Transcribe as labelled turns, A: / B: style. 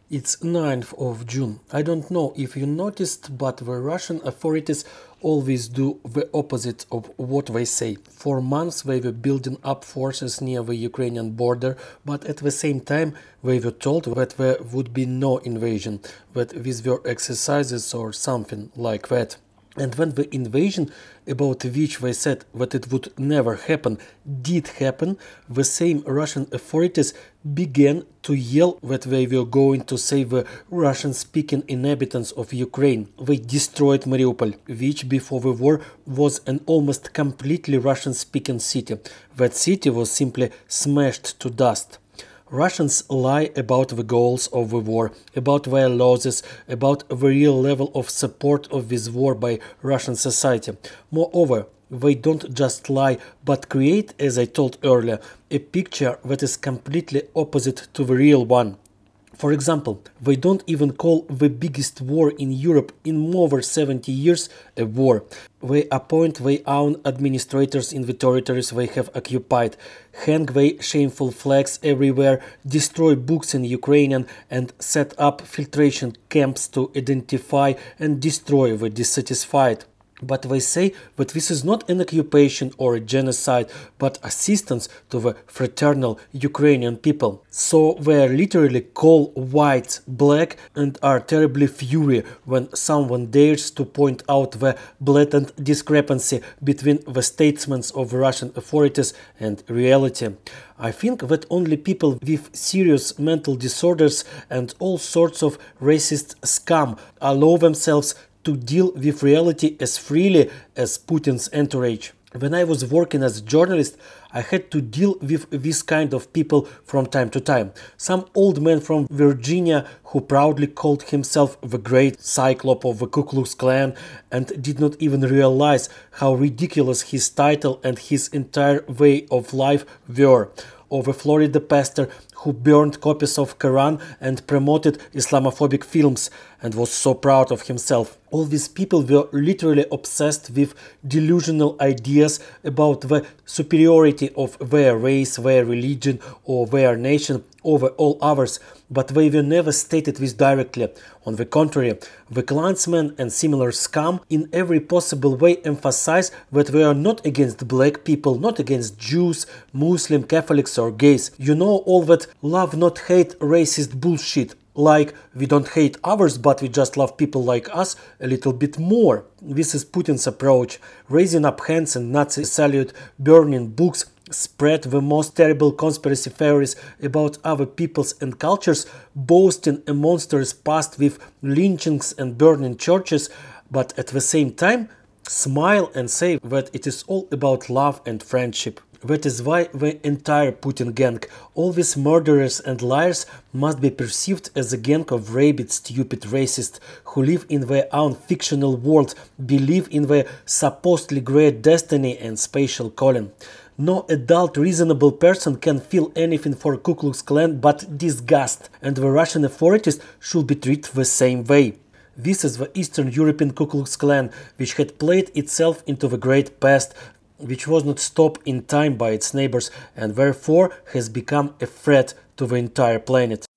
A: It's 9th of June. I don't know if you noticed, but the Russian authorities always do the opposite of what they say. For months they were building up forces near the Ukrainian border, but at the same time they were told that there would be no invasion, that these were exercises or something like that. And when the invasion, about which they said that it would never happen, did happen, the same Russian authorities began to yell that they were going to save the Russian-speaking inhabitants of Ukraine. They destroyed Mariupol, which before the war was an almost completely Russian-speaking city. That city was simply smashed to dust. Russians lie about the goals of the war, about their losses, about the real level of support of this war by Russian society. Moreover, they don't just lie, but create, as I told earlier, a picture that is completely opposite to the real one. For example, they don't even call the biggest war in Europe in more than 70 years a war. They appoint their own administrators in the territories they have occupied, hang their shameful flags everywhere, destroy books in Ukrainian and set up filtration camps to identify and destroy the dissatisfied. But they say that this is not an occupation or a genocide, but assistance to the fraternal Ukrainian people. So they literally call white black and are terribly furious when someone dares to point out the blatant discrepancy between the statements of Russian authorities and reality. I think that only people with serious mental disorders and all sorts of racist scum allow themselves to deal with reality as freely as Putin's entourage. When I was working as a journalist, I had to deal with this kind of people from time to time. Some old man from Virginia who proudly called himself the great cyclop of the Ku Klux Klan and did not even realize how ridiculous his title and his entire way of life were. Or the Florida pastor who burned copies of Quran and promoted Islamophobic films and was so proud of himself. All these people were literally obsessed with delusional ideas about the superiority of their race, their religion, or their nation over all others, but they were never stated this directly. On the contrary, the Klansmen and similar scum in every possible way emphasize that they are not against black people, not against Jews, Muslim, Catholics or gays. You know, all that love not hate racist bullshit. Like, we don't hate others, but we just love people like us a little bit more. This is Putin's approach. Raising up hands and Nazi salute, burning books, spread the most terrible conspiracy theories about other peoples and cultures, boasting a monstrous past with lynchings and burning churches, but at the same time, smile and say that it is all about love and friendship. That is why the entire Putin gang, all these murderers and liars, must be perceived as a gang of rabid, stupid racists who live in their own fictional world, believe in their supposedly great destiny and spatial calling. No adult reasonable person can feel anything for Ku Klux Klan but disgust, and the Russian authorities should be treated the same way. This is the Eastern European Ku Klux Klan, which had played itself into the great past, which was not stopped in time by its neighbors and therefore has become a threat to the entire planet.